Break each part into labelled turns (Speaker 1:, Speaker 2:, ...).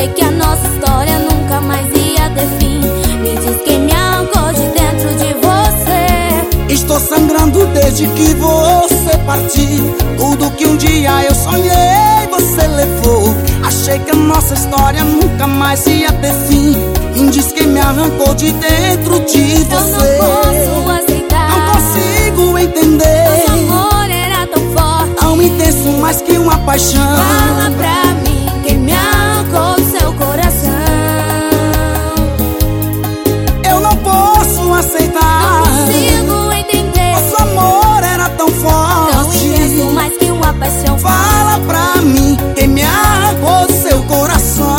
Speaker 1: Achei que a nossa história nunca mais ia ter fim. Me diz quem me arrancou de dentro de você.
Speaker 2: Estou sangrando desde que você partiu. Tudo que um dia eu sonhei você levou. Achei que a nossa história nunca mais ia ter fim. Me diz quem me arrancou de dentro de você.
Speaker 1: Eu não posso aceitar,
Speaker 2: não consigo entender.
Speaker 1: nosso amor era tão forte,
Speaker 2: tão intenso, mais que uma paixão.
Speaker 1: Fala pra mim quem me arrancou do seu coração.
Speaker 2: Eu não posso aceitar,
Speaker 1: não consigo entender.
Speaker 2: nosso amor era tão forte,
Speaker 1: tão intenso, mais que uma paixão.
Speaker 2: Fala pra mim quem me arrancou do seu coração.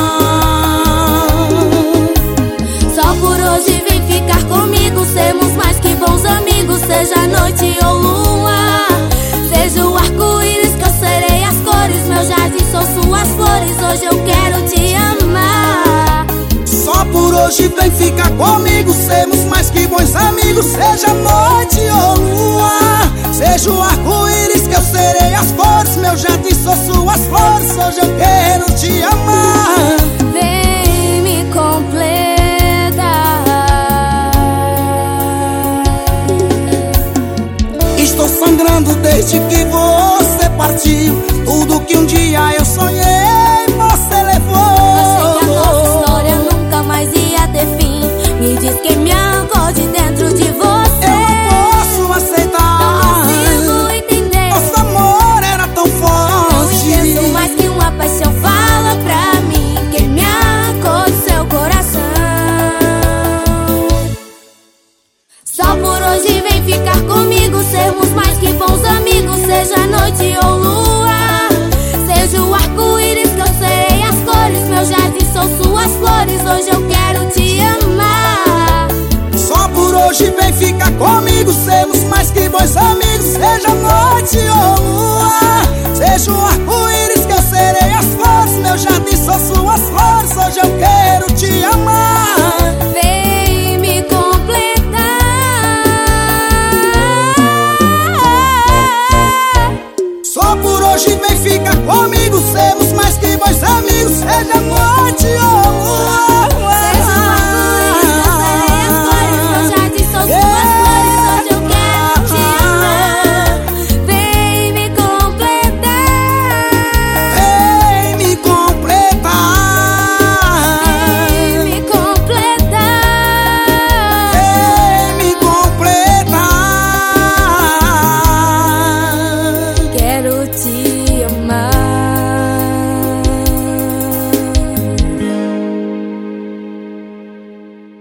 Speaker 1: Só por hoje vem ficar comigo, sermos mais que bons amigos. Seja noite ou lua, seja o arco-íris que eu serei as cores. Meu jardim são suas flores, hoje eu quero te amar.
Speaker 2: Só por hoje vem ficar comigo, sermos mais que bons amigos. Seja noite ou lua, seja o arco-íris que eu serei as cores. Meu jardim são suas flores, hoje eu quero te amar.
Speaker 1: Vem me completar.
Speaker 2: Estou sangrando desde que você partiu. Tudo que um dia eu sonhei você levou.
Speaker 1: Achei que a nossa história nunca mais ia ter fim. Me diz quem me arrancou de dentro de você.
Speaker 2: Eu não posso aceitar,
Speaker 1: não consigo entender.
Speaker 2: nosso amor era tão forte,
Speaker 1: tão intenso, mais que uma paixão. Fala pra mim quem me arrancou do seu coração. Só por hoje vem ficar comigo, sermos mais que bons amigos. Seja noite ou